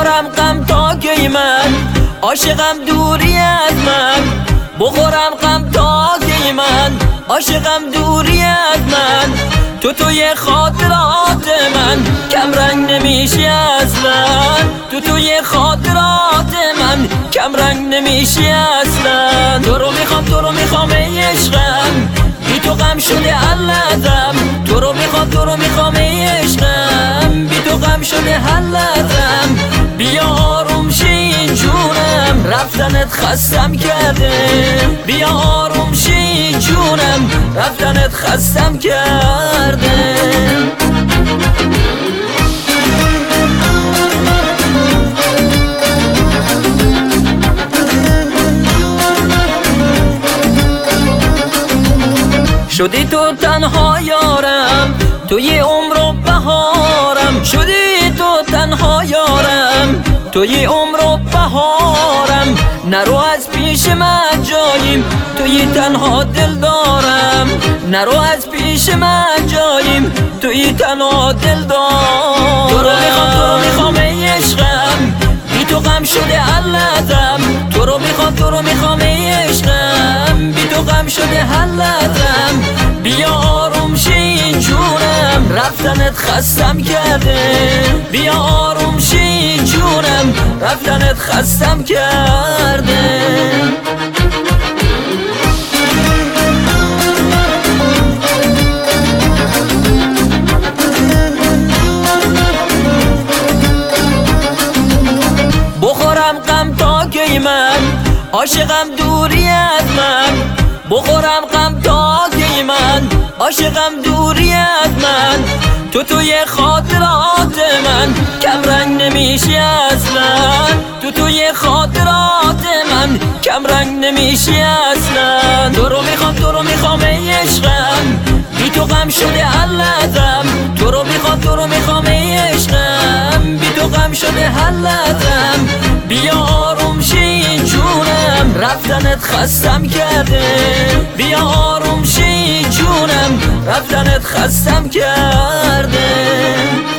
بخورم غم تا کی من، عاشقم دوری از من. بخورم غم تا کی من، عاشقم دوری از من. تو توی خاطرات من کم رنگ نمیشی اصلا. تو توی خاطرات من کم رنگ نمیشی اصلا. تو رو میخوام، تو رو میخوام ای عشقم، بی تو غم شده هر لحظم. تو رو میخوام، تو رو میخوام ای عشقم، بی تو غم شده هر لحظم. بیا آروم شی این جونم، رفتنت خستم کرده. بیا آروم شی این جونم، رفتنت خستم کرده. شدی تو تنها یارم، توی عمر و بهارم. شدی تو تنها یارم، توی عمر و بهارم. نرو از پیش من جاییم، توی تنها دل دارم. نرو از پیش من جاییم، توی تنها دل دارم. تو رو میخوام، تو رو میخوام ای عشقم، بی تو غم شده هر لحظم. تو رو میخوام، تو رو میخوام ای عشقم، بی تو غم شده هر لحظم. بیا آروم شی این جونم، رفتنت خستم کرده. بیا آروم شی این جونم، رفتنت خستم کرده. بخورم غم تا کی من، عاشقم دوری از من. بخورم غم تا کی من، عاشقم دوری از من. تو توی خاطرات من کم رنگ نمیشی اصلا. تو توی خاطرات من کم رنگ نمیشی اصلا. تو رو میخوام، تو رو میخوام ای عشقم، بی تو غم شده هر لحظم. تو رو میخوام، تو رو میخوام ای عشقم، بی تو غم شده هر لحظم. بیا آروم شی این جونم، رفتنت خستم کرده. بیا آروم شی این جونم، رفتنت خستم کرده.